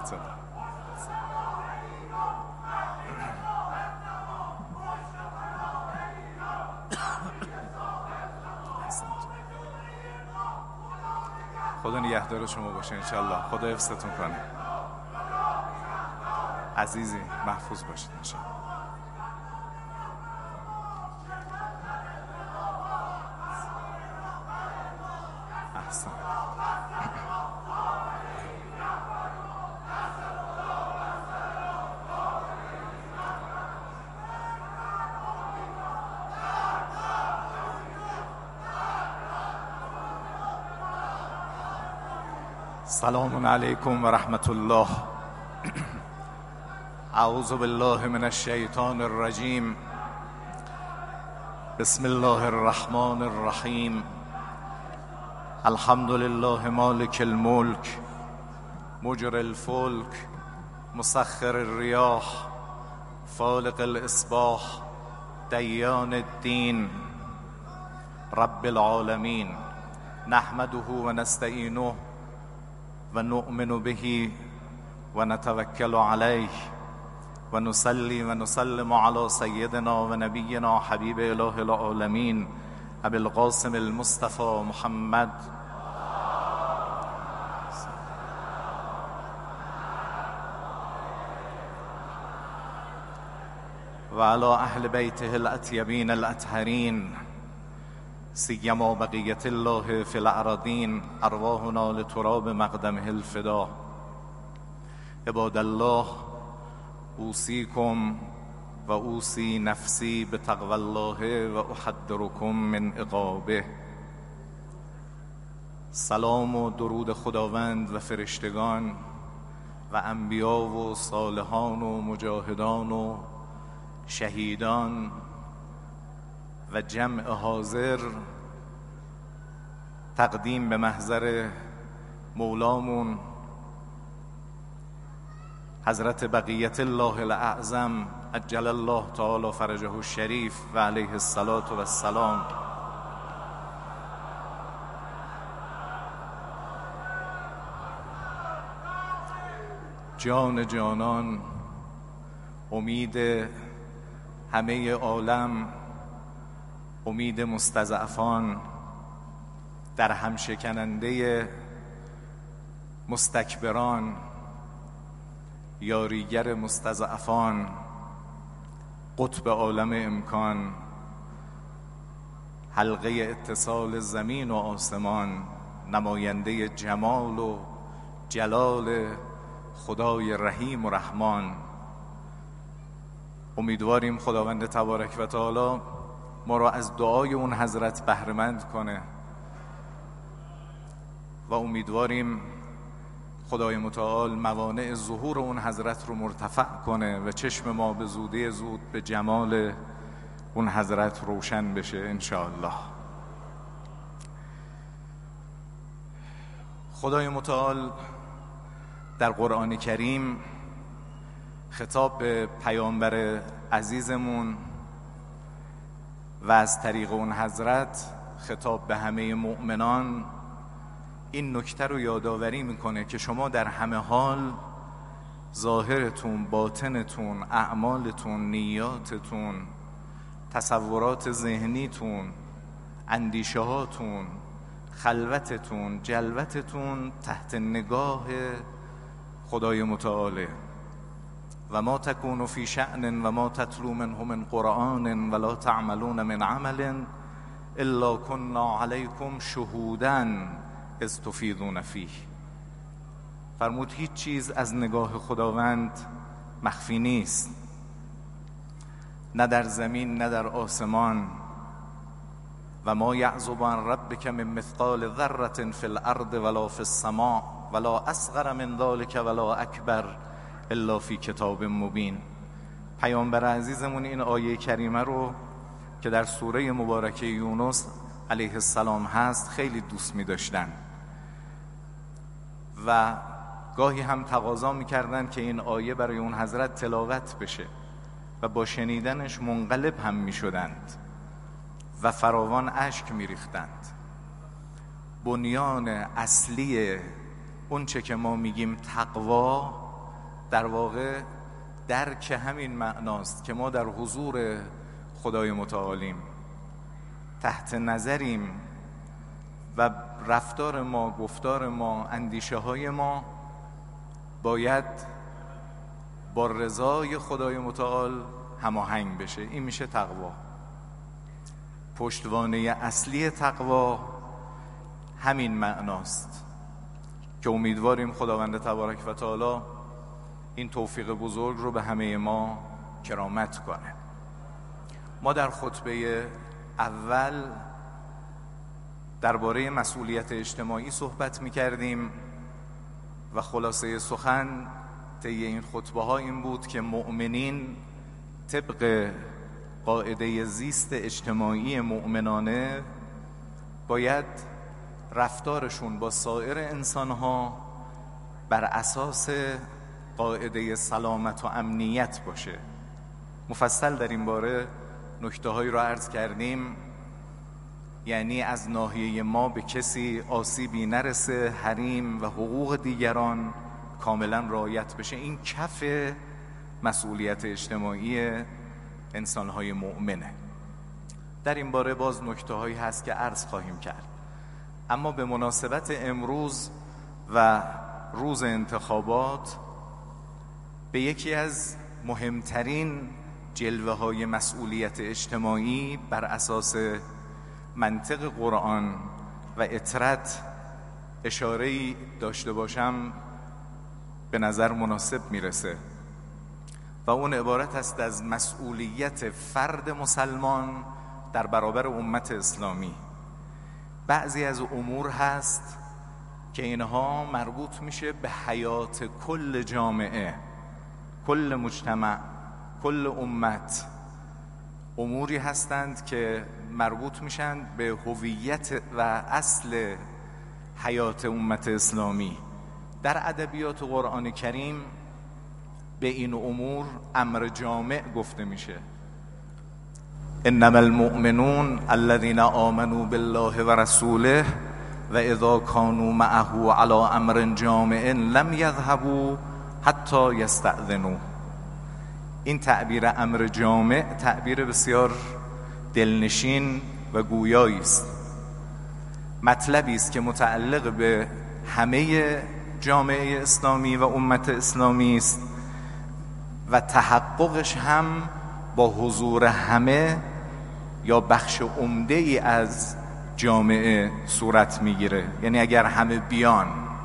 رحمت الله. خدا نگهدار شما باشه انشالله. خدا حفظتون کنه. عزیزی محفوظ باشید انشالله. احسن. سلام علیکم و رحمت الله. اعوذ بالله من الشیطان الرجیم. بسم الله الرحمن الرحیم. الحمد لله مالک الملک مجر الفلک مسخر الریاح فالق الاصباح دیان الدین رب العالمین. نحمده و نستعینه و نؤمن به و نتوکل علیه و نصلی و نسلم علی سیدنا و نبینا حبیب اله العالمین ابی القاسم المصطفى محمد و علی اهل بیته الاطیبین الاطهرین سیما بقیت الله فی الاراضین. ارواحنا لتراب مقدمه الفدا. عباد الله، اوصیکم و اوصی نفسی بتقوی الله و احذرکم من عقابه. سلام و درود خداوند و فرشتگان و انبیا و صالحان و مجاهدان و شهیدان و جمع حاضر تقدیم به محضر مولامون حضرت بقیت الله الاعظم عجل الله تعالی فرجه الشریف و علیه الصلاة و السلام. جان جانان، امید همه عالم، امید مستضعفان، در هم شکننده مستکبران، یاریگر مستضعفان، قطب عالم امکان، حلقه اتصال زمین و آسمان، نماینده جمال و جلال خدای رحیم و رحمان. امیدواریم خداوند تبارک و تعالی ما را از دعای اون حضرت بهره‌مند کنه و امیدواریم خدای متعال موانع ظهور اون حضرت رو مرتفع کنه و چشم ما به زودی زود به جمال اون حضرت روشن بشه انشاءالله. خدای متعال در قرآن کریم خطاب به پیامبر عزیزمون و از طریق اون حضرت خطاب به همه مؤمنان این نکته رو یادآوری میکنه که شما در همه حال ظاهرتون، باطنتون، اعمالتون، نیاتتون، تصورات ذهنیتون، اندیشه هاتون، خلوتتون، جلوتتون تحت نگاه خدای متعاله. و ما تکون فی شأن و ما تتلو منه من قرآن ولا تعملون من عمل الا كنا علیکم شهودا اذ تفیضون فیه. فرمود هیچ چیز از نگاه خداوند مخفی نیست، نه در زمین نه در آسمان. و ما یعزب عن ربک من مثقال ذره فی الارض ولا فی السماء ولا اصغر من ذلک ولا اکبر الا فی کتاب مبین. پیامبر عزیزمون این آیه کریمه رو که در سوره مبارکه یونس علیه السلام هست خیلی دوست می داشتن و گاهی هم تقاضا می کردن که این آیه برای اون حضرت تلاوت بشه و با شنیدنش منقلب هم می شدند و فراوان اشک می ریختند. بنیان اصلی اون چه که ما میگیم تقوا در واقع درک همین معناست که ما در حضور خدای متعالیم، تحت نظریم و رفتار ما، گفتار ما، اندیشه های ما باید با رضای خدای متعال هماهنگ بشه. این میشه تقوا. پشتوانه اصلی تقوا همین معناست که امیدواریم خداوند تبارک و تعالی این توفیق بزرگ رو به همه ما کرامت کنه. ما در خطبه اول درباره مسئولیت اجتماعی صحبت می‌کردیم و خلاصه سخن طی این خطبه ها این بود که مؤمنین طبق قاعده زیست اجتماعی مؤمنانه باید رفتارشون با سایر انسانها بر اساس قاعده سلامت و امنیت باشه. مفصل در این باره نکته‌هایی را عرض کردیم، یعنی از ناحیه ما به کسی آسیبی نرسه، حریم و حقوق دیگران کاملا رعایت بشه. این کف مسئولیت اجتماعی انسان‌های مؤمنه. در این باره باز نکته‌هایی هست که عرض خواهیم کرد، اما به مناسبت امروز و روز انتخابات به یکی از مهمترین جلوه‌های مسئولیت اجتماعی بر اساس منطق قرآن و اطرت اشاره‌ای داشته باشم به نظر مناسب میرسه و اون عبارت است از مسئولیت فرد مسلمان در برابر امت اسلامی. بعضی از امور هست که اینها مربوط میشه به حیات کل جامعه، کل مجتمع، کل امت. اموری هستند که مربوط میشن به هویت و اصل حیات امت اسلامی. در ادبیات قرآن کریم به این امور امر جامع گفته میشه. انما المؤمنون الذين آمنوا بالله و رسوله و اذا كانوا معه على امر جامع لم يذهبوا حتی یستأذنوا. این تعبیر امر جامع تعبیر بسیار دلنشین و گویایی است. مطلبی است که متعلق به همه جامعه اسلامی و امت اسلامی است و تحققش هم با حضور همه یا بخش عمده ای از جامعه صورت میگیره. یعنی اگر همه بیان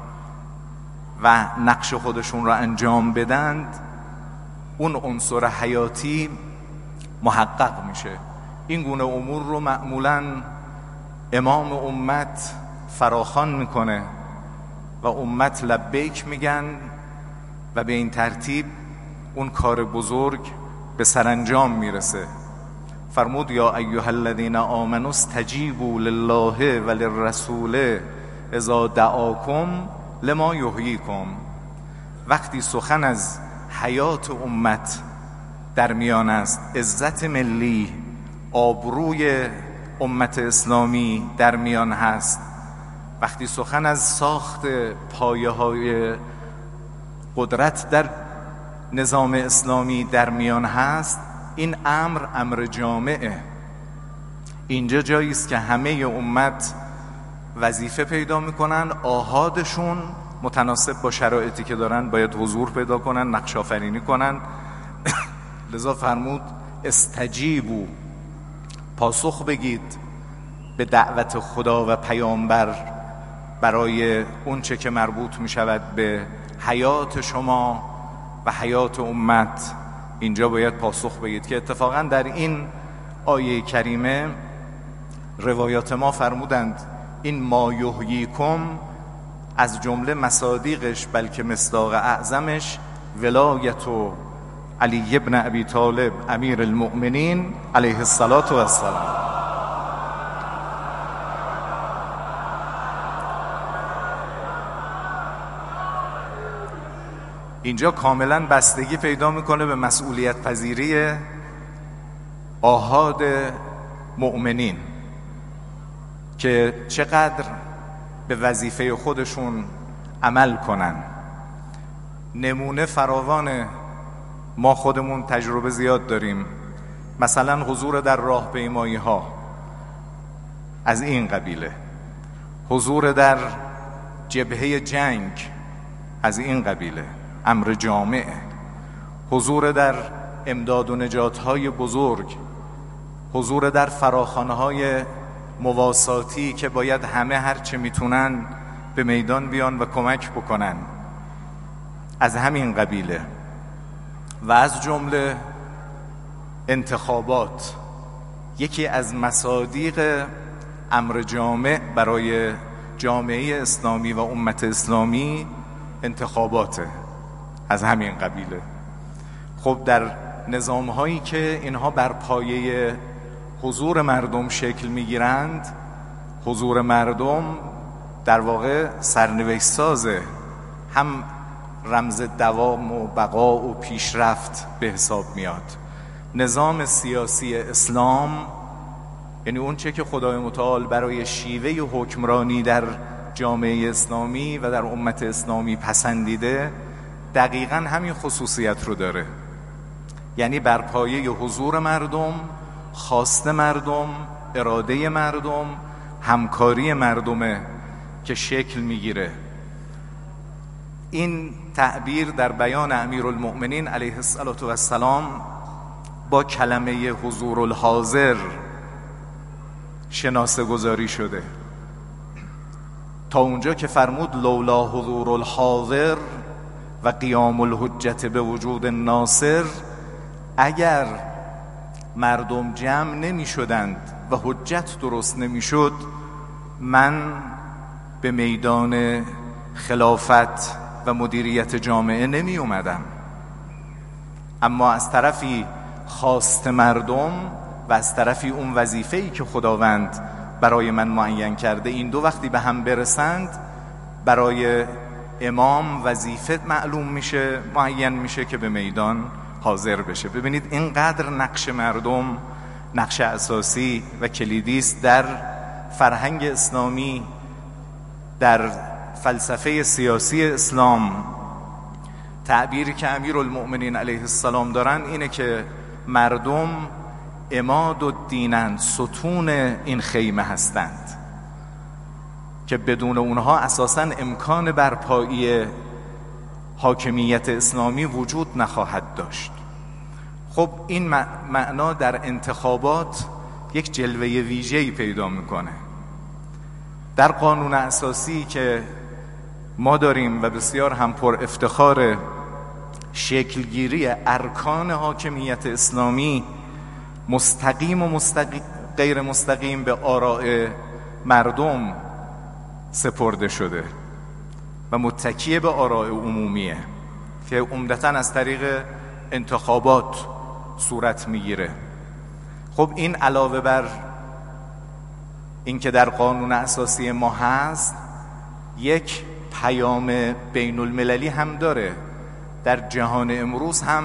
و نقش خودشون را انجام بدند، اون عنصر حیاتی محقق میشه. این گونه امور رو معمولاً امام امت فراخوان میکنه و امت لبیک میگن و به این ترتیب اون کار بزرگ به سرانجام میرسه. فرمود یا ایها الذین آمنوا استجیبوا لله و للرسول اذا دعاکم لما یحییکم. وقتی سخن از حیات امت در میان است، عزت ملی، آبروی امت اسلامی در میان هست، وقتی سخن از ساخت پایه‌های قدرت در نظام اسلامی در میان هست، این امر جامعه. اینجا جایی است که همه امت وظیفه پیدا میکنن، آحادشون متناسب با شرایطی که دارن باید حضور پیدا کنن، نقش آفرینی کنن. لذا فرمود استجیبوا، پاسخ بگید به دعوت خدا و پیامبر برای اون چه که مربوط می شود به حیات شما و حیات امت. اینجا باید پاسخ بگید که اتفاقا در این آیه کریمه روایات ما فرمودند این ما یحییکم از جمله مصادیقش بلکه مصداق اعظمش ولایت و علی ابن ابی طالب امیر المؤمنین علیه الصلاة و السلام. اینجا کاملا بستگی پیدا میکنه به مسئولیت پذیری آحاد مؤمنین که چقدر به وظیفه خودشون عمل کنن. نمونه فراوان ما خودمون تجربه زیاد داریم. مثلا حضور در راهپیمایی ها از این قبیله، حضور در جبهه جنگ از این قبیله، امر جامع، حضور در امداد و نجات‌های بزرگ، حضور در فراخوان‌های مواساتی که باید همه هر چه میتونن به میدان بیان و کمک بکنن، از همین قبیله. و از جمله انتخابات، یکی از مصادیق امر جامع برای جامعه اسلامی و امت اسلامی انتخاباته، از همین قبیله. خب در نظام‌هایی که اینها بر پایه حضور مردم شکل می‌گیرند، حضور مردم در واقع سرنوشت سازه، هم رمز دوام و بقا و پیشرفت به حساب میاد. نظام سیاسی اسلام، یعنی اون چه که خدای متعال برای شیوه حکمرانی در جامعه اسلامی و در امت اسلامی پسندیده، دقیقاً همین خصوصیت رو داره. یعنی بر پایه حضور مردم، خواست مردم، اراده مردم، همکاری مردمه که شکل میگیره. این تعبیر در بیان امیرالمؤمنین علیه السلام با کلمه حضور الحاضر شناسه گذاری شده، تا اونجا که فرمود لولا حضور الحاضر و قیام الحجت به وجود ناصر، اگر مردم جمع نمی شدند و حجت درست نمی شد، من به میدان خلافت و مدیریت جامعه نمی اومدم. اما از طرفی خواست مردم و از طرفی اون وظیفه‌ای که خداوند برای من معین کرده، این دو وقتی به هم برسند، برای امام وظیفه معلوم میشه، معین میشه که به میدان حاضر بشه. ببینید اینقدر نقش مردم نقش اساسی و کلیدی است در فرهنگ اسلامی، در فلسفه سیاسی اسلام. تعبیری که امیرالمؤمنین علیه السلام دارن اینه که مردم عماد الدینن، ستون این خیمه هستند که بدون اونها اساساً امکان برپایی حاکمیت اسلامی وجود نخواهد داشت. خب این معنا در انتخابات یک جلوه ویژه‌ای پیدا میکنه. در قانون اساسی که ما داریم و بسیار هم پر افتخار، شکلگیری ارکان حاکمیت اسلامی مستقیم و غیر مستقیم به آراء مردم سپرده شده و متکی به آراء عمومیه که عمدتاً از طریق انتخابات صورت میگیره. خب این علاوه بر این که در قانون اساسی ما هست، یک پیام بین المللی هم داره. در جهان امروز هم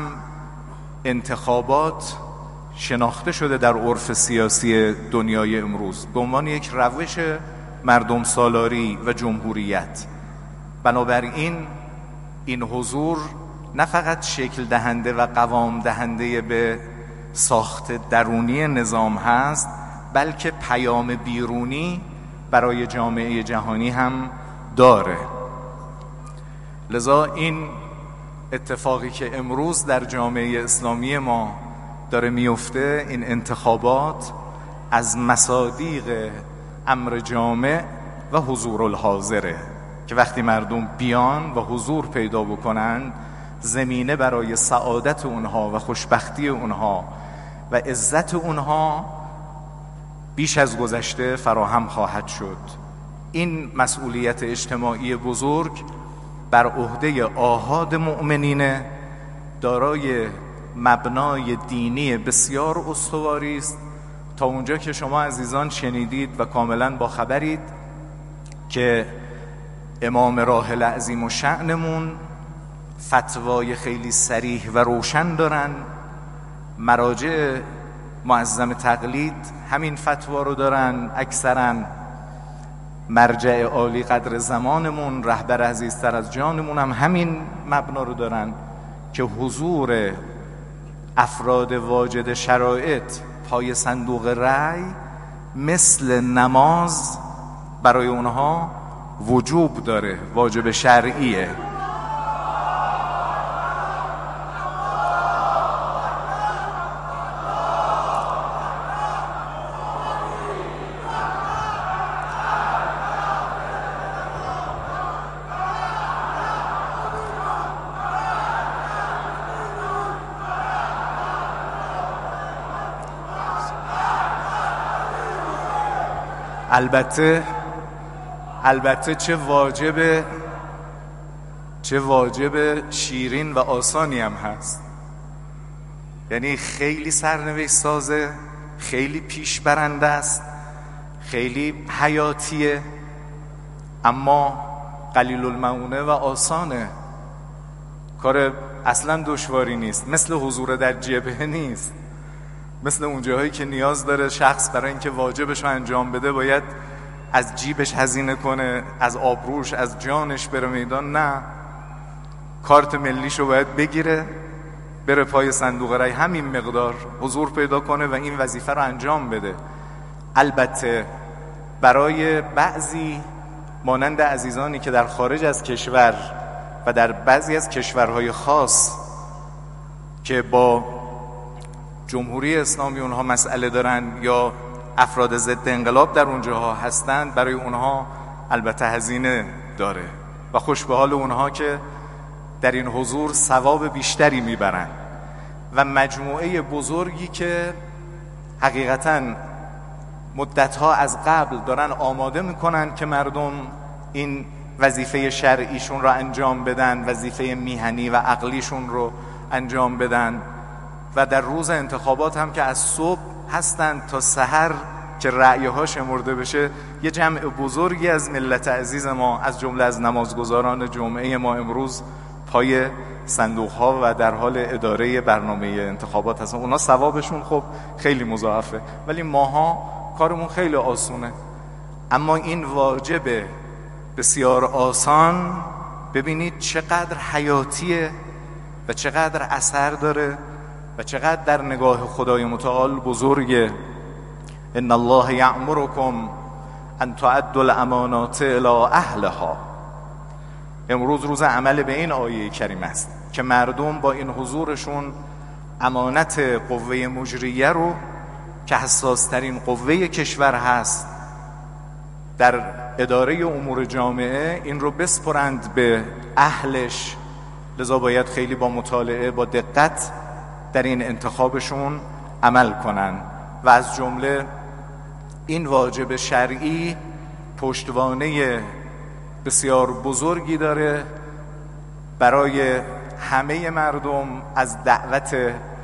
انتخابات شناخته شده در عرف سیاسی دنیای امروز به عنوان یک روش مردم سالاری و جمهوریت. بنابراین این حضور نه فقط شکل دهنده و قوام دهنده به ساخت درونی نظام هست، بلکه پیام بیرونی برای جامعه جهانی هم داره. لذا این اتفاقی که امروز در جامعه اسلامی ما داره میفته، این انتخابات، از مصادیق امر جامع و حضور الحاضره که وقتی مردم بیان و حضور پیدا بکنن، زمینه برای سعادت اونها و خوشبختی اونها و عزت اونها بیش از گذشته فراهم خواهد شد. این مسئولیت اجتماعی بزرگ بر عهده آحاد مؤمنین دارای مبنای دینی بسیار استواری است، تا اونجا که شما عزیزان شنیدید و کاملا با خبرید که امام راحل عظیم الشأنمون فتوای خیلی صریح و روشن دارن. مراجع معظم تقلید همین فتوا رو دارن. اکثرا مرجع عالی قدر زمانمون، رهبر عزیزتر از جانمون هم همین مبنا رو دارن که حضور افراد واجد شرایط پای صندوق رأی مثل نماز برای اونها وجوب داره، واجب شرعیه. البته چه واجب شیرین و آسانی هم هست. یعنی خیلی سرنوشت سازه، خیلی پیش برنده است، خیلی حیاتیه، اما قلیل المعونه و آسانه. کار اصلا دشواری نیست، مثل حضور در جبهه نیست، مثل اون جاهایی که نیاز داره شخص برای اینکه واجبش رو انجام بده باید از جیبش هزینه کنه، از آبروش، از جانش بره میدان. نه، کارت ملیشو باید بگیره، بره پای صندوق رای، همین مقدار حضور پیدا کنه و این وظیفه رو انجام بده. البته برای بعضی مانند عزیزانی که در خارج از کشور و در بعضی از کشورهای خاص که با جمهوری اسلامی اونها مسئله دارن یا افراد ضد انقلاب در اونجاها هستند، برای اونها البته هزینه داره و خوش به حال اونها که در این حضور ثواب بیشتری میبرن. و مجموعه بزرگی که حقیقتاً مدتها از قبل دارن آماده میکنن که مردم این وظیفه شرعیشون رو انجام بدن، وظیفه میهنی و عقلیشون رو انجام بدن، و در روز انتخابات هم که از صبح هستن تا سحر که رأی‌ها شمرده بشه، یه جمع بزرگی از ملت عزیز ما از جمله از نمازگزاران جمعه ما امروز پای صندوق‌ها و در حال اداره برنامه انتخابات هستن. اونا ثوابشون خب خیلی مضاعفه، ولی ماها کارمون خیلی آسونه. اما این واجب بسیار آسان ببینید چقدر حیاتیه و چقدر اثر داره و چقدر در نگاه خدای متعال بزرگه. ان الله یأمرکم ان تؤدوا الامانات الی اهلها. امروز روز عمل به این آیه کریم است که مردم با این حضورشون امانت قوه مجریه رو که حساسترین قوه کشور هست در اداره امور جامعه، این رو بسپرند به اهلش. لذا باید خیلی با مطالعه، با دقت در این انتخابشون عمل کنن. و از جمله این واجب شرعی پشتوانه بسیار بزرگی داره برای همه مردم، از دعوت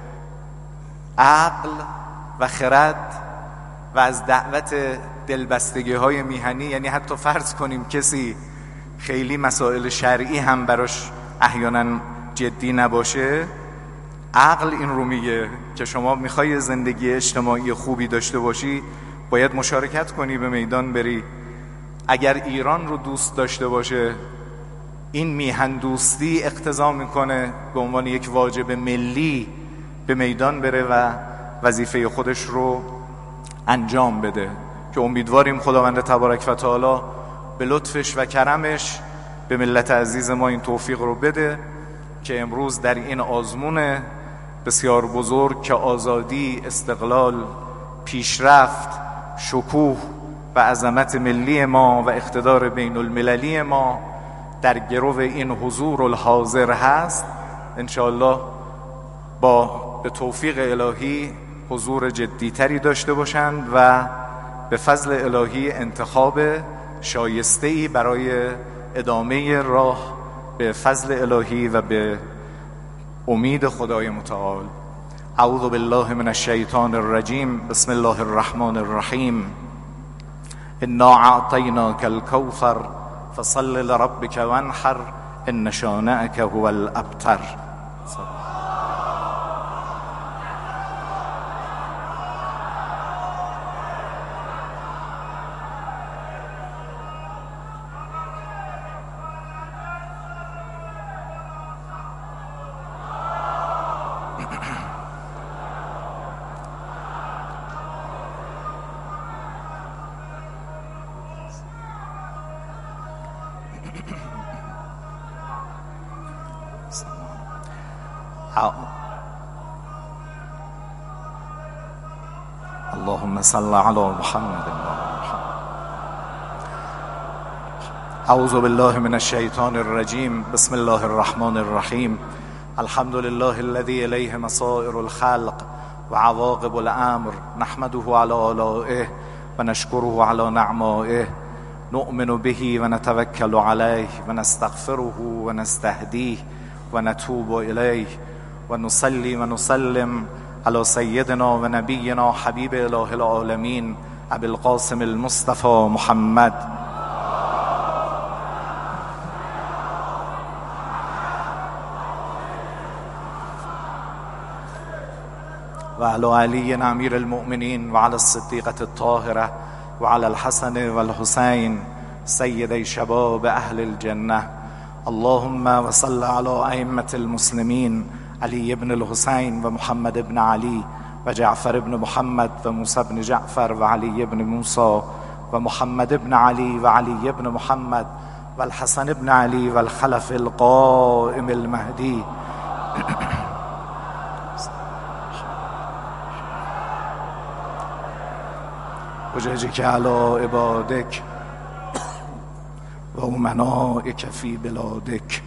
عقل و خرد و از دعوت دلبستگی های میهنی. یعنی حتی فرض کنیم کسی خیلی مسائل شرعی هم براش احیانا جدی نباشه، عقل این رو میگه که شما میخوای زندگی اجتماعی خوبی داشته باشی باید مشارکت کنی، به میدان بری. اگر ایران رو دوست داشته باشه، این میهن دوستی اقتضا میکنه به عنوان یک واجب ملی به میدان بره و وظیفه خودش رو انجام بده، که امیدواریم خداوند تبارک و تعالی به لطفش و کرمش به ملت عزیز ما این توفیق رو بده که امروز در این آزمون بسیار بزرگ که آزادی، استقلال، پیشرفت، شکوه و عظمت ملی ما و اقتدار بین المللی ما در گرو این حضور الحاضر هست، انشاءالله با به توفیق الهی حضور جدیتری داشته باشند و به فضل الهی انتخاب شایسته‌ای برای ادامه راه به فضل الهی و به امید خدای متعال. اعوذ بالله من الشیطان الرجیم. بسم الله الرحمن الرحیم. انا اعطیناک الکوثر فصل لربک وانحر ان شانئک هو الابتر. اللهم صل على محمد. اعوذ بالله من الشیطان الرجیم. بسم الله الرحمن الرحیم. الحمد لله الذي الیه مصائر الخلق و عواقب الامر، نحمده على آلائه و نشکره على نعمائه، نؤمن به و نتوکل علیه و نستغفره و نستهدیه و نتوب الیه و نصلی و نسلم على سیدنا و نبینا حبیب اله العالمین ابی القاسم المصطفى محمد و علی علی امیر المؤمنین و علی الصدیقة الطاهرة و علی الحسن و الحسین سیدی شباب اهل الجنه. اللهم وصل على ائمة المسلمین علی ابن الحسین و محمد بن علی و جعفر بن محمد و موسی بن جعفر و علی بن موسی و محمد بن علی و علی بن محمد و الحسن بن علی و الخلف القائم المهدی. وجهك على عبادك و امنائك في بلادك.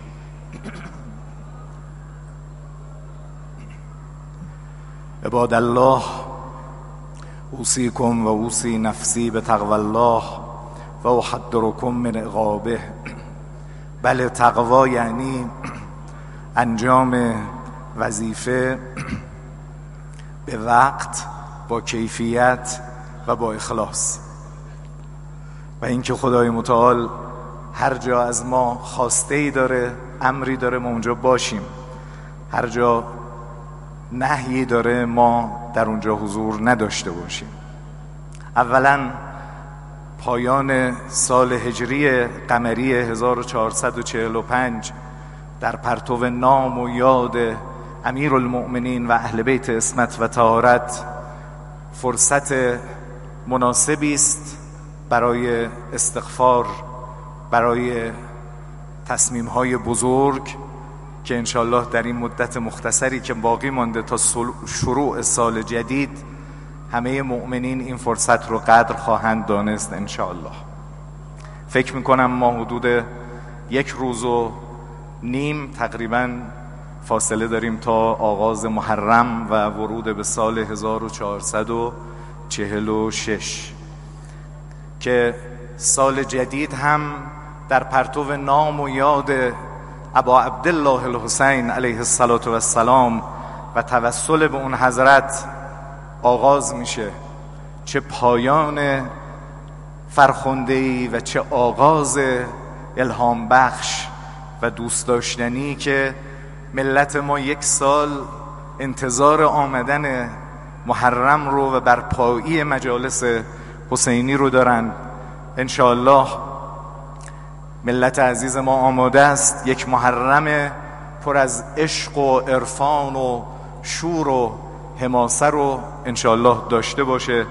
عباد الله، اوصیکم و اوصی نفسی به تقوی الله و احذرکم من عقابه. بله، تقوا یعنی انجام وظیفه به وقت، با کیفیت و با اخلاص، و اینکه خدای متعال هر جا از ما خواسته ای داره، امری داره، ما اونجا باشیم. هر جا نهیی داره، ما در اونجا حضور نداشته باشیم. اولا پایان سال هجری قمری 1445 در پرتو نام و یاد امیرالمؤمنین و اهل بیت عصمت و طهارت فرصت مناسبی است برای استغفار، برای تصمیم‌های بزرگ که انشالله در این مدت مختصری که باقی مانده تا شروع سال جدید همه مؤمنین این فرصت رو قدر خواهند دانست انشالله. فکر میکنم ما حدود 1 روز و نیم تقریبا فاصله داریم تا آغاز محرم و ورود به سال 1446 که سال جدید هم در پرتو نام و یاد ابا عبدالله الحسین علیه السلام و توسل به اون حضرت آغاز میشه. چه پایان فرخنده‌ای و چه آغاز الهام بخش و دوست داشتنی که ملت ما 1 سال انتظار آمدن محرم رو و برپایی مجالس حسینی رو دارن. انشاءالله ملت عزیز ما آماده است 1 محرم پر از عشق و عرفان و شور و حماسه رو انشاءالله داشته باشه.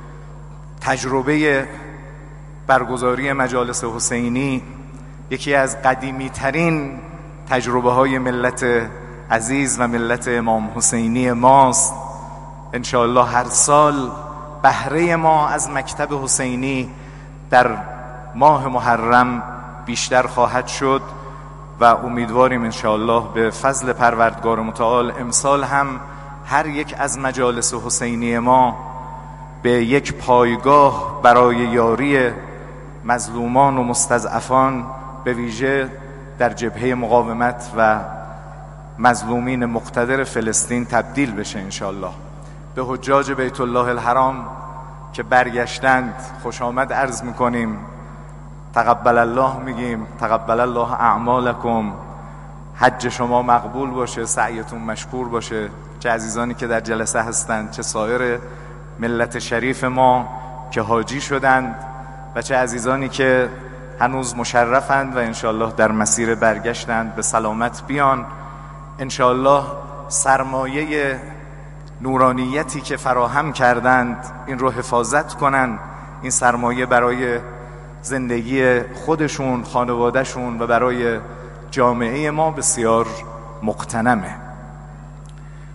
تجربه برگزاری مجالس حسینی یکی از قدیمی ترین تجربه های ملت عزیز و ملت امام حسینی ماست. انشاءالله هر سال بهره ما از مکتب حسینی در ماه محرم بیشتر خواهد شد و امیدواریم انشاءالله به فضل پروردگار متعال امسال هم هر یک از مجالس حسینی ما به 1 پایگاه برای یاری مظلومان و مستضعفان، به ویژه در جبهه مقاومت و مظلومین مقتدر فلسطین تبدیل بشه انشاءالله. به حجاج بیت الله الحرام که برگشتند خوش آمد عرض میکنیم، تقبل الله میگیم، تقبل الله اعمالکم. حج شما مقبول باشه، سعیتون مشکور باشه. چه عزیزانی که در جلسه هستند، چه سایر ملت شریف ما که حاجی شدند و چه عزیزانی که هنوز مشرفند و انشاءالله در مسیر برگشتند، به سلامت بیان. انشاءالله سرمایه نورانیتی که فراهم کردند این رو حفاظت کنن. این سرمایه برای زندگی خودشون، خانوادهشون و برای جامعه ما بسیار مقتنمه.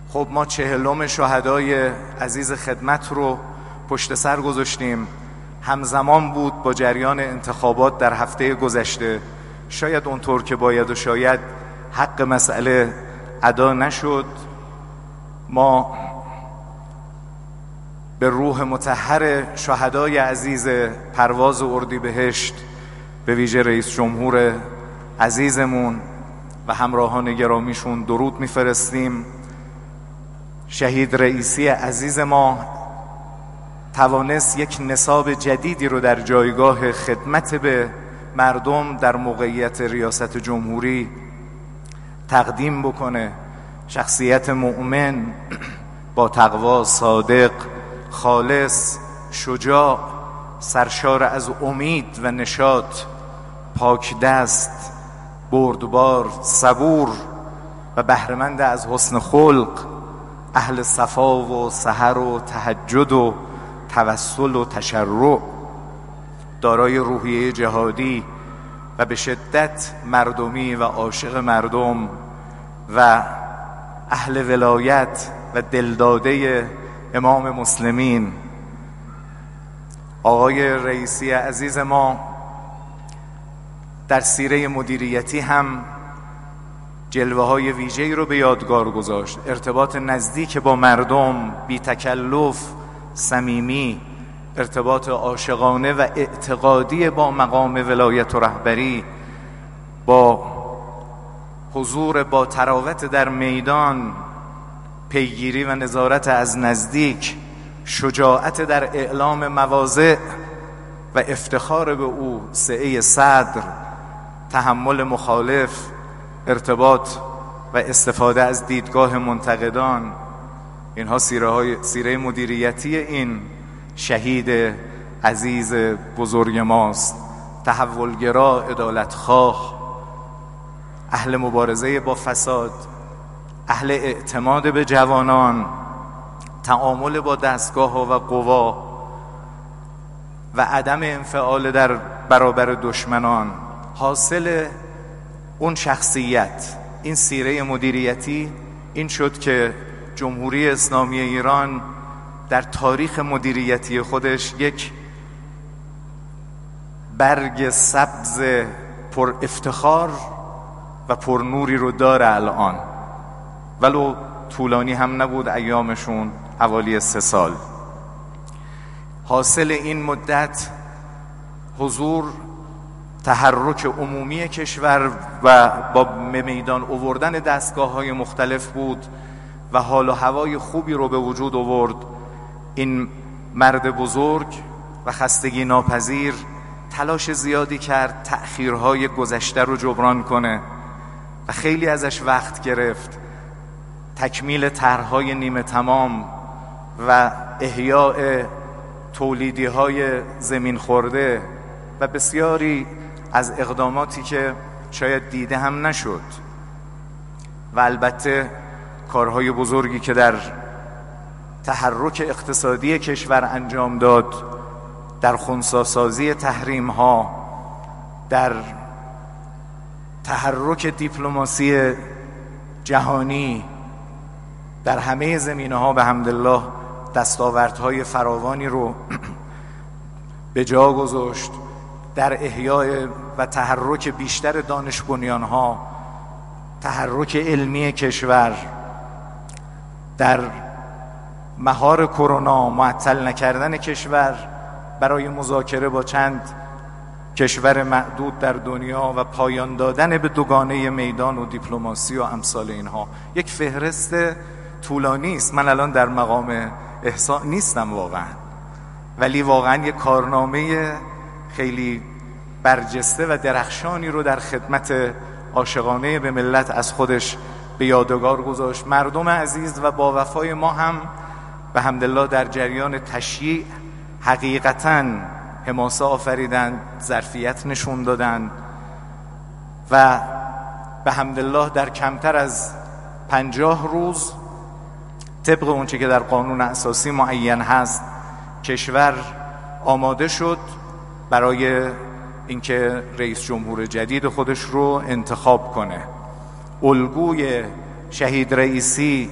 خب ما 40 شهدای عزیز خدمت رو پشت سر گذاشتیم. همزمان بود با جریان انتخابات در هفته گذشته. شاید اونطور که باید و شاید حق مسئله ادا نشد. ما به روح مطهر شهدای عزیز پرواز اردیبهشت، به ویژه رئیس جمهور عزیزمون و همراهان گرامیشون درود میفرستیم. شهید رئیسی عزیز ما توانست یک نصاب جدیدی رو در جایگاه خدمت به مردم در موقعیت ریاست جمهوری تقدیم بکنه. شخصیت مؤمن با تقوا، صادق، خالص، شجاع، سرشار از امید و نشاط، پاک دست، بردبار، صبور و بهره‌مند از حسن خلق، اهل صفا و سحر و تهجد و توسل و تشرع، دارای روحیه جهادی و به شدت مردمی و عاشق مردم و اهل ولایت و دلداده امام مسلمین. آقای رئیسی عزیز ما در سیره مدیریتی هم جلوه‌های ویژه‌ای رو به یادگار گذاشت. ارتباط نزدیک با مردم، بی تکلف، صمیمی، ارتباط عاشقانه و اعتقادی با مقام ولایت و رهبری، با حضور با تراوت در میدان، پیگیری و نظارت از نزدیک، شجاعت در اعلام مواضع و افتخار به او، سعه صدر، تحمل مخالف، ارتباط و استفاده از دیدگاه منتقدان. اینها سیره مدیریتی این شهید عزیز بزرگ ماست. تحولگرا، عدالتخواه، اهل مبارزه با فساد، اهل اعتماد به جوانان، تعامل با دستگاه و قوا و عدم انفعال در برابر دشمنان. حاصل اون شخصیت، این سیره مدیریتی، این شد که جمهوری اسلامی ایران در تاریخ مدیریتی خودش یک برگ سبز پر افتخار و پر نوری رو داره الان، ولو طولانی هم نبود ایامشون، حوالی 3 سال. حاصل این مدت حضور، تحرک عمومی کشور و با میدان آوردن دستگاه‌های مختلف بود و حال و هوای خوبی رو به وجود آورد. این مرد بزرگ و خستگی ناپذیر تلاش زیادی کرد تأخیرهای گذشته رو جبران کنه و خیلی ازش وقت گرفت. تکمیل طرح‌های نیمه تمام و احیاء تولیدی‌های زمین خورده و بسیاری از اقداماتی که شاید دیده هم نشد و البته کارهای بزرگی که در تحرک اقتصادی کشور انجام داد، در خنثی‌سازی تحریم‌ها، در تحرک دیپلماسی جهانی، در همه زمینه‌ها به حمدالله دستاوردهای فراوانی رو به جا گذاشت. در احیاء و تحرک بیشتر دانش بنیان‌ها، تحرک علمی کشور، در مهار کرونا، معطل نکردن کشور برای مذاکره با چند کشور معدود در دنیا و پایان دادن به دوگانه میدان و دیپلماسی و امثال اینها. یک فهرست طولانی است. من الان در مقام احصاء نیستم واقعا، ولی واقعا یک کارنامه خیلی برجسته و درخشانی رو در خدمت عاشقانه به ملت از خودش به یادگار گذاشت. مردم عزیز و با وفای ما هم به حمدالله در جریان تشییع حقیقتاً حماسه آفریدند، ظرفیت نشون دادند و به حمدالله در کمتر از 50 روز طبق اونچه که در قانون اساسی معین هست کشور آماده شد برای اینکه رئیس جمهور جدید خودش رو انتخاب کنه. الگوی شهید رئیسی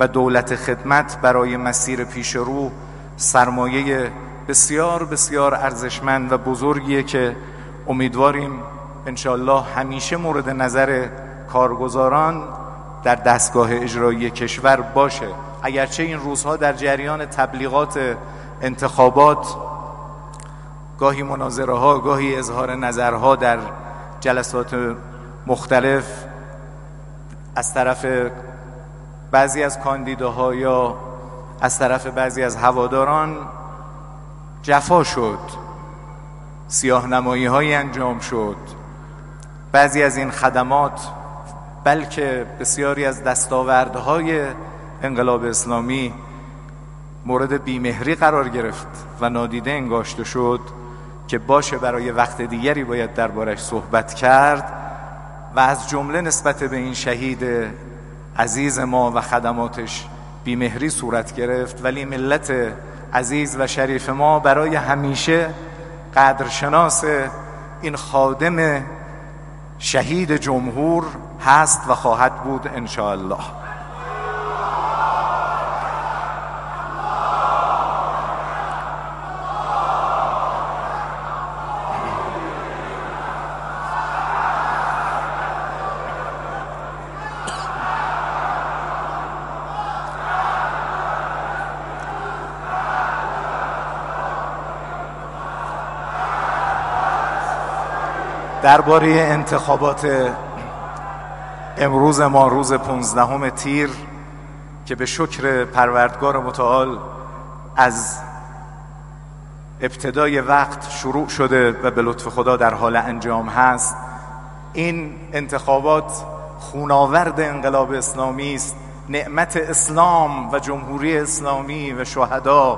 و دولت خدمت برای مسیر پیش رو سرمایه بسیار بسیار ارزشمند و بزرگیه که امیدواریم انشالله همیشه مورد نظر کارگزاران در دستگاه اجرایی کشور باشه. اگرچه این روزها در جریان تبلیغات انتخابات گاهی مناظره ها، گاهی اظهار نظرها در جلسات مختلف از طرف بعضی از کاندیداها یا از طرف بعضی از هواداران جفا شد، سیاه‌نمایی هایی انجام شد، بعضی از این خدمات بلکه بسیاری از دستاوردهای انقلاب اسلامی مورد بیمهری قرار گرفت و نادیده انگاشته شد که باشه برای وقت دیگری باید دربارش صحبت کرد و از جمله نسبت به این شهید عزیز ما و خدماتش بیمهری صورت گرفت، ولی ملت عزیز و شریف ما برای همیشه قدرشناس این خادم شهید جمهور هست و خواهد بود انشاءالله. درباره انتخابات امروز ما روز 15 تیر که به شکر پروردگار متعال از ابتدای وقت شروع شده و به لطف خدا در حال انجام هست، این انتخابات خوناورد انقلاب اسلامی است، نعمت اسلام و جمهوری اسلامی و شهدا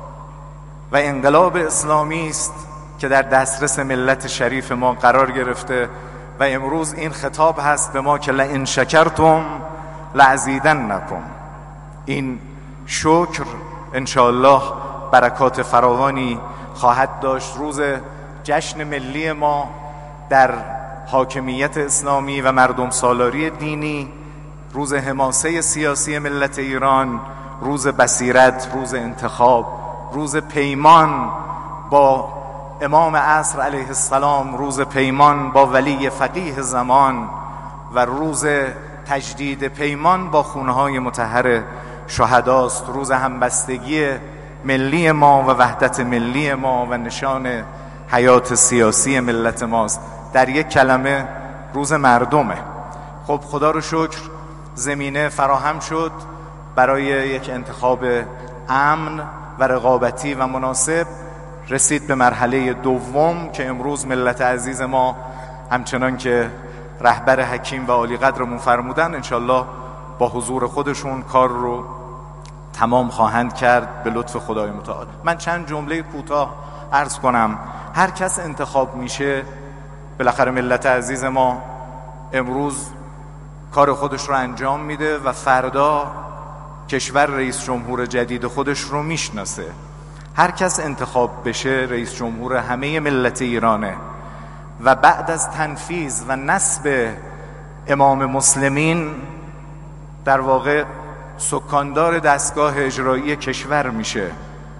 و انقلاب اسلامی است که در دسترس ملت شریف ما قرار گرفته و امروز این خطاب هست به ما که لئن شکرتم لازیدنکم. این شکر انشاءالله برکات فراوانی خواهد داشت. روز جشن ملی ما در حاکمیت اسلامی و مردم سالاری دینی، روز حماسه سیاسی ملت ایران، روز بصیرت، روز انتخاب، روز پیمان با امام عصر علیه السلام، روز پیمان با ولی فقیه زمان و روز تجدید پیمان با خونهای مطهر شهداست. روز همبستگی ملی ما و وحدت ملی ما و نشان حیات سیاسی ملت ماست. در یک کلمه روز مردمه. خب خدا رو شکر زمینه فراهم شد برای یک انتخاب امن و رقابتی و مناسب. رسید به مرحله دوم که امروز ملت عزیز ما همچنان که رهبر حکیم و عالی قدرمون فرمودن انشالله با حضور خودشون کار رو تمام خواهند کرد به لطف خدای متعال. من چند جمله کوتاه عرض کنم. هر کس انتخاب میشه، بالاخره ملت عزیز ما امروز کار خودش رو انجام میده و فردا کشور رئیس جمهور جدید خودش رو میشناسه. هر کس انتخاب بشه رئیس جمهور همه ملت ایرانه و بعد از تنفیذ و نصب امام مسلمین در واقع سکاندار دستگاه اجرایی کشور میشه.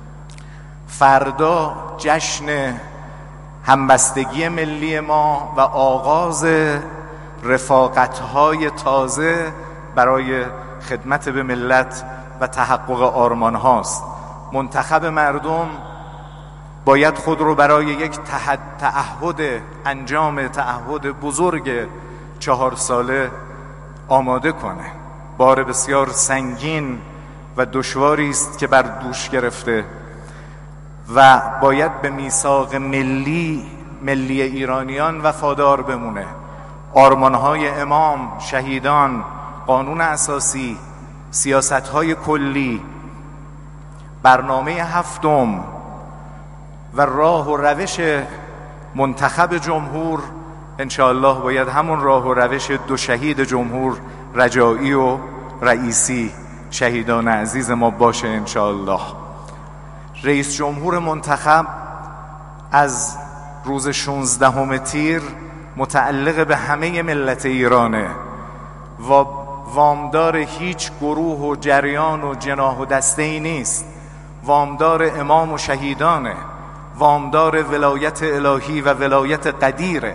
فردا جشن همبستگی ملی ما و آغاز رفاقت‌های تازه برای خدمت به ملت و تحقق آرمان هاست. منتخب مردم باید خود رو برای یک تعهد انجام تعهد بزرگ 4 ساله آماده کنه. بار بسیار سنگین و دشواری است که بر دوش گرفته و باید به میثاق ملی ایرانیان وفادار بمونه. آرمانهای امام، شهیدان، قانون اساسی، سیاستهای کلی، برنامه هفتم و راه و روش منتخب جمهور انشاءالله باید همون راه و روش 2 شهید جمهور، رجایی و رئیسی، شهیدان عزیز ما باشه انشاءالله. رئیس جمهور منتخب از روز 16 تیر متعلق به همه ملت ایرانه وامدار هیچ گروه و جریان و جناح و دسته‌ای نیست، وامدار امام و شهیدانه، وامدار ولایت الهی و ولایت قدیره،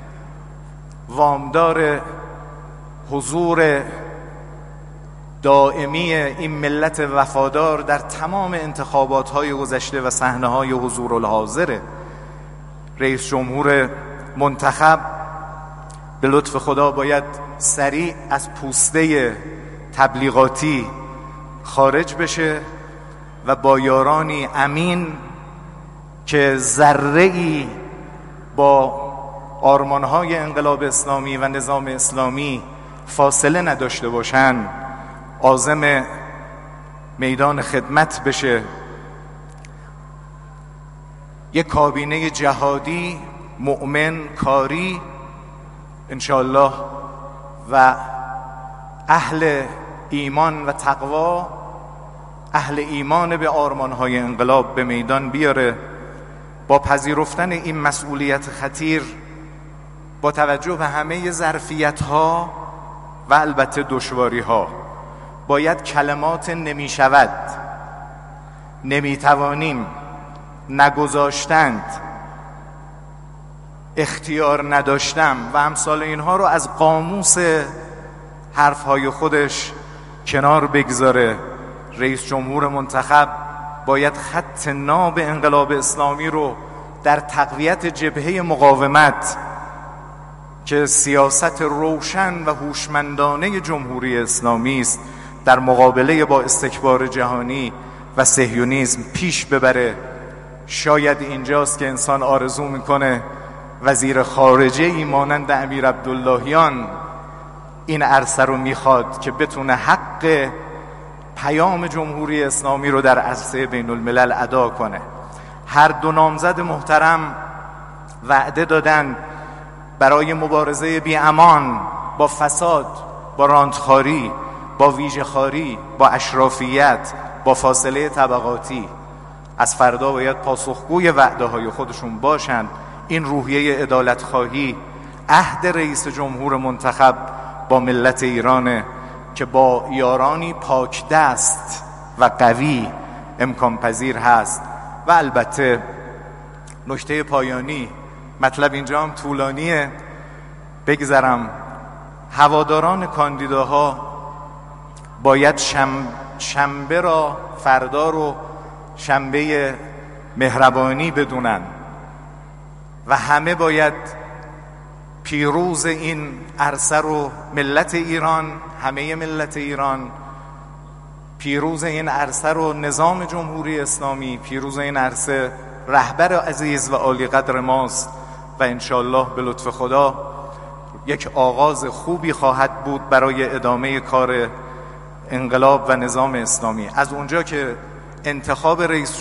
وامدار حضور دائمی این ملت وفادار در تمام انتخابات‌های گذشته و صحنه‌های حضور الحاضره. رئیس جمهور منتخب به لطف خدا باید سریع از پوسته تبلیغاتی خارج بشه و با یارانی امین که ذره‌ای با آرمان‌های انقلاب اسلامی و نظام اسلامی فاصله نداشته باشن عازم میدان خدمت بشه. یک کابینه جهادی مؤمن کاری انشاءالله و اهل ایمان و تقوا، اهل ایمان به آرمان‌های انقلاب به میدان بیاره. با پذیرفتن این مسئولیت خطیر، با توجه به همه ظرفیت‌ها و البته دشواری‌ها، باید کلمات نمی‌شود، نمی‌توانیم، نگذاشتند، اختیار نداشتم و امثال اینها رو از قاموس حرفهای خودش کنار بگذاره. رئیس جمهور منتخب باید خط ناب انقلاب اسلامی رو در تقویت جبهه مقاومت که سیاست روشن و هوشمندانه جمهوری اسلامی است در مقابله با استکبار جهانی و صهیونیسم پیش ببره. شاید اینجاست که انسان آرزو میکنه وزیر خارجه ای مانند امیر عبداللهیان این عرصه رو میخواد که بتونه حق پیام جمهوری اسلامی رو در عرصه بین الملل ادا کنه. هر دو نامزد محترم وعده دادن برای مبارزه بی امان با فساد، با راندخاری، با ویژه‌خواری، با اشرافیت، با فاصله طبقاتی. از فردا باید پاسخگوی وعده های خودشون باشند. این روحیه عدالت‌خواهی عهد رئیس جمهور منتخب با ملت ایرانه که با یارانی پاک دست و قوی امکان پذیر هست. و البته نکته پایانی، مطلب اینجا هم طولانیه بگذرم، هواداران کاندیداها باید شنبه را، فردا رو شنبه مهربانی بدونن و همه باید پیروز این عرصه رو، ملت ایران، همه ملت ایران، پیروز این عرصه رو نظام جمهوری اسلامی، پیروز این عرصه رهبر عزیز و عالی قدر ماست و انشالله به لطف خدا یک آغاز خوبی خواهد بود برای ادامه کار انقلاب و نظام اسلامی. از اونجا که انتخاب رئیس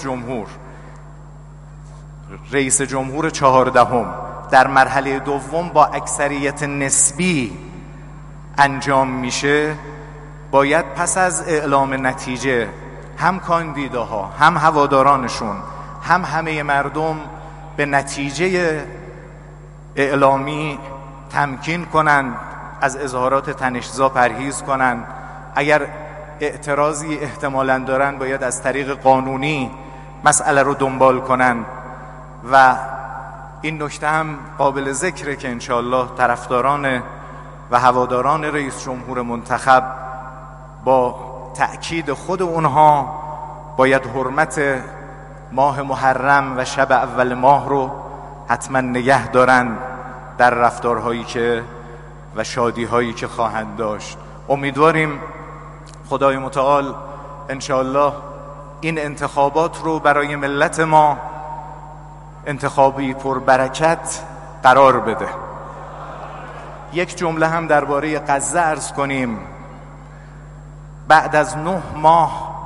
جمهور 14 در مرحله دوم با اکثریت نسبی انجام میشه، باید پس از اعلام نتیجه هم کاندیداها، هم هوادارانشون، هم همه مردم به نتیجه اعلامی تمکین کنند، از اظهارات تنش‌زا پرهیز کنند. اگر اعتراضی احتمالاً دارن باید از طریق قانونی مسئله رو دنبال کنن. و این نکته هم قابل ذکره که انشاءالله طرفداران و هواداران رئیس جمهور منتخب با تأکید خود اونها باید حرمت ماه محرم و شب اول ماه رو حتما نگه دارن در رفتارهایی که و شادیهایی که خواهند داشت. امیدواریم خدای متعال انشاءالله این انتخابات رو برای ملت ما انتخابی پربرکت قرار بده. یک جمله هم درباره غزه عرض کنیم. بعد از 9 ماه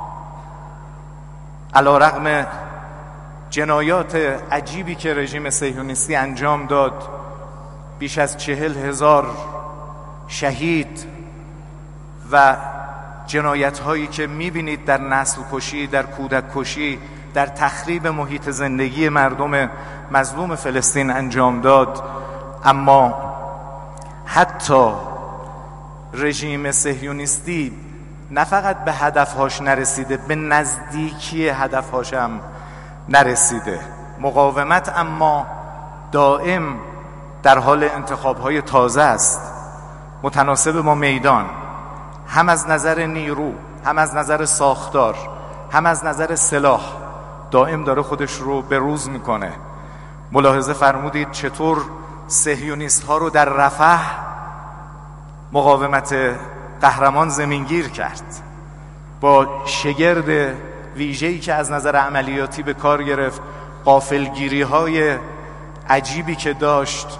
علیرغم جنایات عجیبی که رژیم صهیونیستی انجام داد، بیش از 40,000 شهید و جنایت هایی که میبینید در نسل کشی، در کودک کشی، در تخریب محیط زندگی مردم مظلوم فلسطین انجام داد، اما حتی رژیم صهیونیستی نه فقط به هدفهاش نرسیده، به نزدیکی هدفهاش هم نرسیده. مقاومت اما دائم در حال انتخاب‌های تازه است، متناسب با میدان، هم از نظر نیرو، هم از نظر ساختار، هم از نظر سلاح، دائم داره خودش رو بروز میکنه. ملاحظه فرمودید چطور صهیونیست ها رو در رفح مقاومت قهرمان زمینگیر کرد، با شگرد ویژه‌ای که از نظر عملیاتی به کار گرفت، غافلگیری های عجیبی که داشت.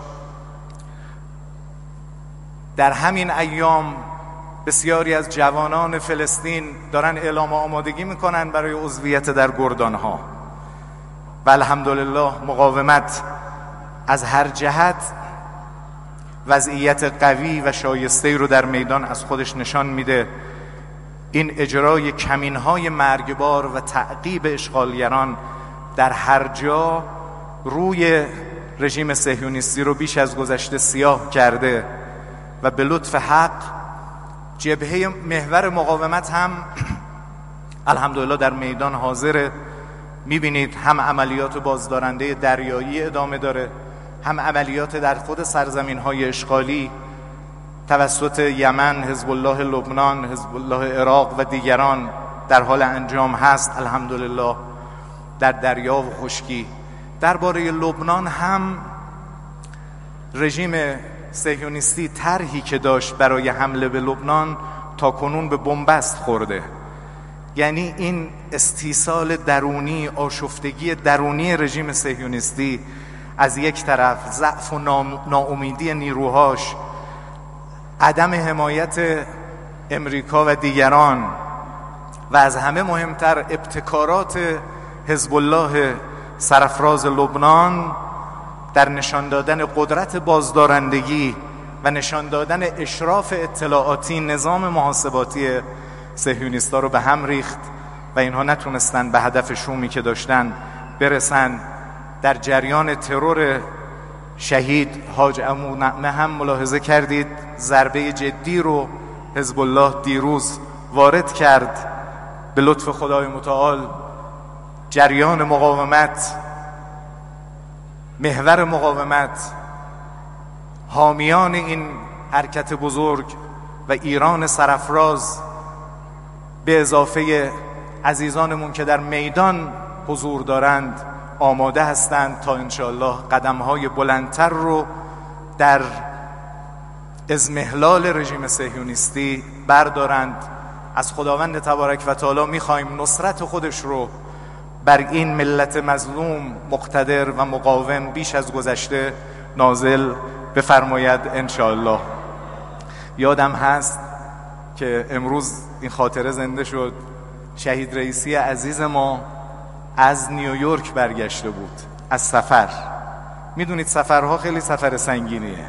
در همین ایام بسیاری از جوانان فلسطین دارن اعلام آمادگی میکنن برای عضویت در گردانها و الحمدلله مقاومت از هر جهت وضعیت قوی و شایسته‌ای رو در میدان از خودش نشان میده. این اجرای کمینهای مرگبار و تعقیب اشغالگران در هر جا روی رژیم صهیونیستی رو بیش از گذشته سیاه کرده و به لطف حق جبهه محور مقاومت هم الحمدلله در میدان حاضره. میبینید هم عملیات بازدارنده دریایی ادامه داره، هم عملیات در خود سرزمین‌های اشغالی توسط یمن، حزب الله لبنان، حزب الله عراق و دیگران در حال انجام هست الحمدلله در دریا و خشکی. درباره لبنان هم رژیم صهیونیستی طرحی که داشت برای حمله به لبنان تا کنون به بنبست خورده. یعنی این استیصال درونی، آشفتگی درونی رژیم صهیونیستی از یک طرف، ضعف و ناامیدی نیروهاش، عدم حمایت امریکا و دیگران و از همه مهمتر ابتکارات حزب الله سرفراز لبنان در نشان دادن قدرت بازدارندگی و نشان دادن اشراف اطلاعاتی نظام محاسباتی صهیونیست‌ها رو به هم ریخت و اینها نتونستن به هدف شومی که داشتن برسن. در جریان ترور شهید حاج عمو نعمه هم ملاحظه کردید ضربه جدی رو حزب الله دیروز وارد کرد. به لطف خدای متعال جریان مقاومت، محور مقاومت، حامیان این حرکت بزرگ و ایران سرافراز به اضافه عزیزانمون که در میدان حضور دارند آماده هستند تا انشاءالله قدم‌های بلندتر رو در اضمحلال رژیم صهیونیستی بردارند. از خداوند تبارک و تعالی می‌خوایم نصرت خودش رو بر این ملت مظلوم، مقتدر و مقاوم بیش از گذشته نازل بفرماید انشاءالله. یادم هست که امروز این خاطره زنده شد، شهید رئیسی عزیز ما از نیویورک برگشته بود از سفر. میدونید سفرها خیلی سفر سنگینیه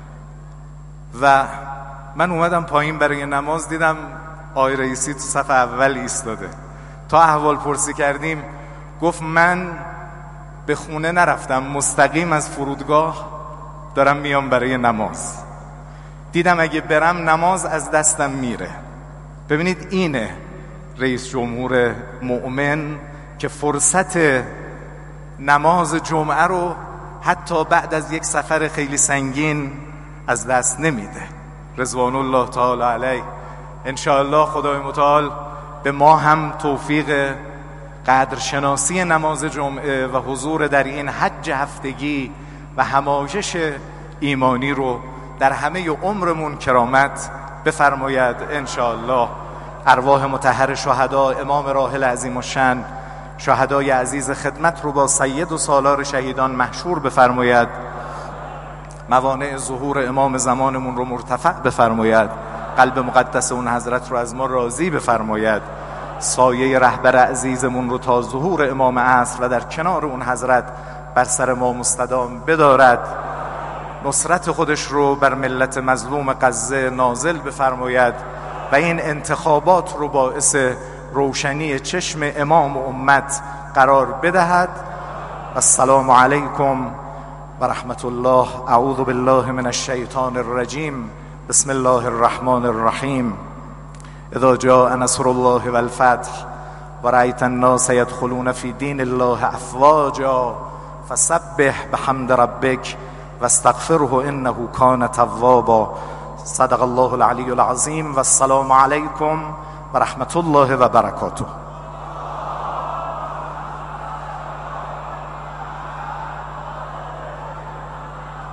و من اومدم پایین برای نماز، دیدم آقای رئیسی تو صف اول ایستاده. تا احوال پرسی کردیم گفت من به خونه نرفتم، مستقیم از فرودگاه دارم میام برای نماز. دیدم اگه برم نماز از دستم میره. ببینید اینه رئیس جمهور مؤمن که فرصت نماز جمعه رو حتی بعد از یک سفر خیلی سنگین از دست نمیده. رضوان الله تعالی علیه. انشاءالله خدای متعال به ما هم توفیق قدرشناسی نماز جمعه و حضور در این حج هفتگی و همایش ایمانی رو در همه عمرمون کرامت بفرماید انشاءالله. ارواح مطهر شهدا، امام راحل عظیم الشأن، شهدای عزیز خدمت رو با سید و سالار شهیدان محشور بفرماید. موانع ظهور امام زمانمون رو مرتفع بفرماید. قلب مقدس اون حضرت رو از ما راضی بفرماید. سایه رهبر عزیزمون رو تا ظهور امام عصر و در کنار اون حضرت بر سر ما مستدام بدارد. نصرت خودش رو بر ملت مظلوم غزه نازل بفرماید و این انتخابات رو باعث روشنی چشم امام و امت قرار بدهد. السلام علیکم و رحمت الله. اعوذ بالله من الشیطان الرجیم. بسم الله الرحمن الرحیم. اذا جاء نصر الله والفتح ورأيت الناس يدخلون في دين الله افواجا فسبح بحمد ربك واستغفره انه كان توابا. صدق الله العلی العظیم و السلام علیکم و رحمت الله و برکاته.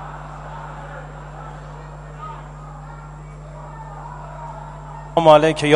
السلام علیکم.